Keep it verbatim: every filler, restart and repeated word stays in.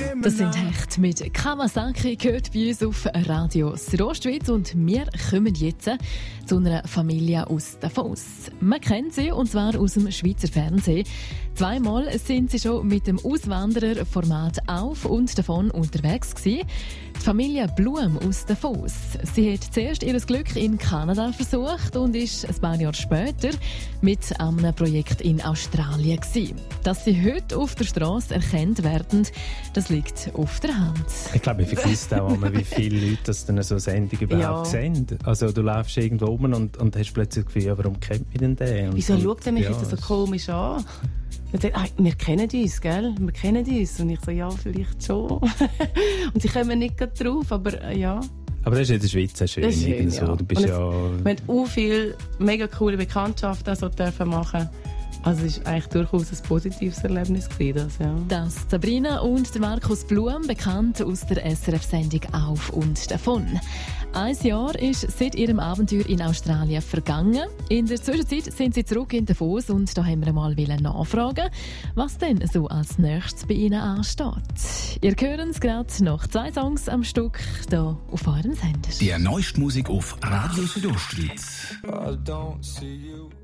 Das sind Hecht mit Kawasaki, gehört bei uns auf Radio Südostschweiz. Und wir kommen jetzt zu einer Familie aus Davos. Man kennt sie, und zwar aus dem Schweizer Fernsehen. Zweimal sind sie schon mit dem Auswandererformat auf und davon unterwegs gewesen. Die Familie Blum aus Davos. Sie hat zuerst ihr Glück in Kanada versucht und ist ein paar Jahre später mit einem Projekt in Australien gewesen. Dass sie heute auf der Straße erkannt werden, das liegt auf der Hand. Ich glaube, ich vergesse auch immer, wie viele Leute das dann so eine Sendung überhaupt ja. sehen. Also du läufst irgendwo rum und, und hast plötzlich das Gefühl, ja, warum kennt mich denn der? Und, Wieso schaut er mich ja, jetzt so komisch an? Er sagt, ah, wir kennen uns, gell? Wir kennen uns. Und ich so, ja, vielleicht schon. Und sie kommen nicht gerade drauf, aber äh, ja. Aber das ist in der Schweiz schön. Das ist schön, so. ja. Du bist es, ja... Wir haben auch viele mega coole Bekanntschaften so dürfen machen. Also es war eigentlich durchaus ein positives Erlebnis gewesen, das, ja. Das Sabrina und der Markus Blum, bekannt aus der S R F-Sendung «Auf und davon». Ein Jahr ist seit ihrem Abenteuer in Australien vergangen. In der Zwischenzeit sind sie zurück in Davos und da haben wir mal nachfragen, was denn so als nächstes bei ihnen ansteht. Ihr hört es gerade noch zwei Songs am Stück hier auf eurem Sender. Die neueste Musik auf Radio Südostschweiz. I don't see you.